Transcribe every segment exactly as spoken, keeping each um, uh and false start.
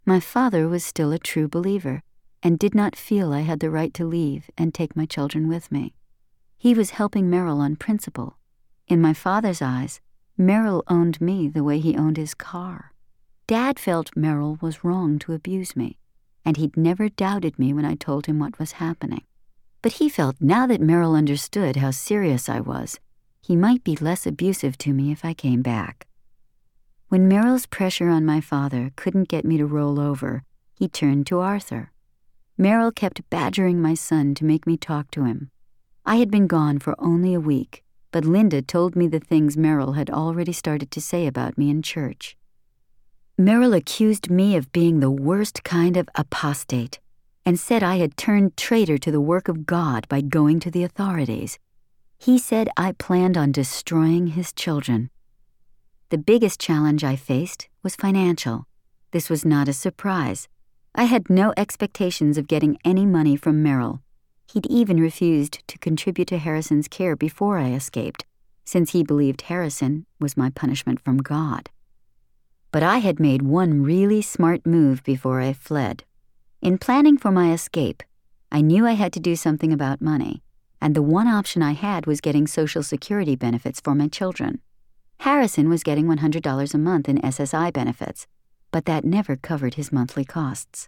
My father was still a true believer and did not feel I had the right to leave and take my children with me. He was helping Merrill on principle. In my father's eyes, Merrill owned me the way he owned his car. Dad felt Merrill was wrong to abuse me, and he'd never doubted me when I told him what was happening. But he felt now that Merrill understood how serious I was, he might be less abusive to me if I came back. When Merrill's pressure on my father couldn't get me to roll over, he turned to Arthur. Merrill kept badgering my son to make me talk to him. I had been gone for only a week, but Linda told me the things Merrill had already started to say about me in church. Merrill accused me of being the worst kind of apostate and said I had turned traitor to the work of God by going to the authorities. He said I planned on destroying his children. The biggest challenge I faced was financial. This was not a surprise. I had no expectations of getting any money from Merrill. He'd even refused to contribute to Harrison's care before I escaped, since he believed Harrison was my punishment from God. But I had made one really smart move before I fled. In planning for my escape, I knew I had to do something about money, and the one option I had was getting Social Security benefits for my children. Harrison was getting one hundred dollars a month in S S I benefits, but that never covered his monthly costs.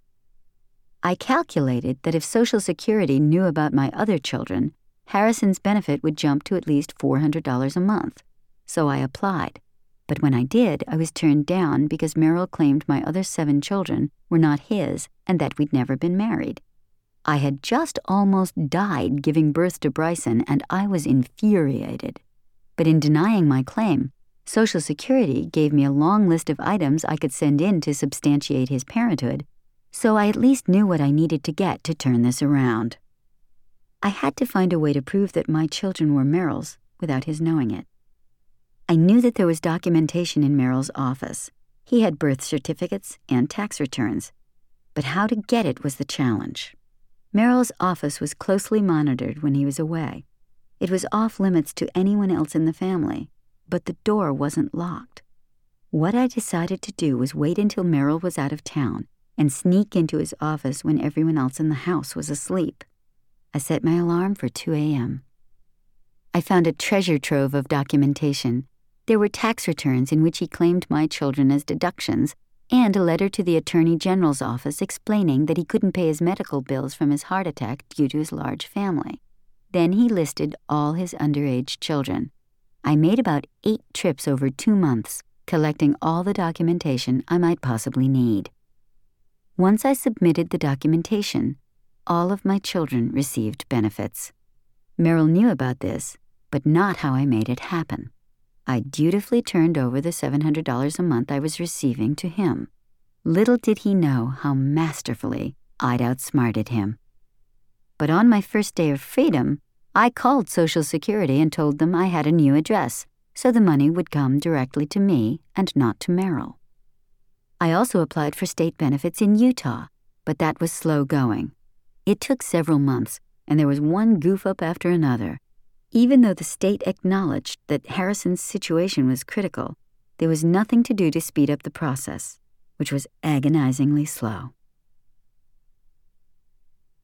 I calculated that if Social Security knew about my other children, Harrison's benefit would jump to at least four hundred dollars a month, so I applied. But when I did, I was turned down because Merrill claimed my other seven children were not his and that we'd never been married. I had just almost died giving birth to Bryson, and I was infuriated. But in denying my claim, Social Security gave me a long list of items I could send in to substantiate his parenthood, so I at least knew what I needed to get to turn this around. I had to find a way to prove that my children were Merrill's without his knowing it. I knew that there was documentation in Merrill's office. He had birth certificates and tax returns. But how to get it was the challenge. Merrill's office was closely monitored when he was away. It was off limits to anyone else in the family, but the door wasn't locked. What I decided to do was wait until Merrill was out of town and sneak into his office when everyone else in the house was asleep. I set my alarm for two a.m. I found a treasure trove of documentation. There were tax returns in which he claimed my children as deductions, and a letter to the Attorney General's office explaining that he couldn't pay his medical bills from his heart attack due to his large family. Then he listed all his underage children. I made about eight trips over two months, collecting all the documentation I might possibly need. Once I submitted the documentation, all of my children received benefits. Merrill knew about this, but not how I made it happen. I dutifully turned over the seven hundred dollars a month I was receiving to him. Little did he know how masterfully I'd outsmarted him. But on my first day of freedom, I called Social Security and told them I had a new address, so the money would come directly to me and not to Merrill. I also applied for state benefits in Utah, but that was slow going. It took several months, and there was one goof-up after another. Even though the state acknowledged that Harrison's situation was critical, there was nothing to do to speed up the process, which was agonizingly slow.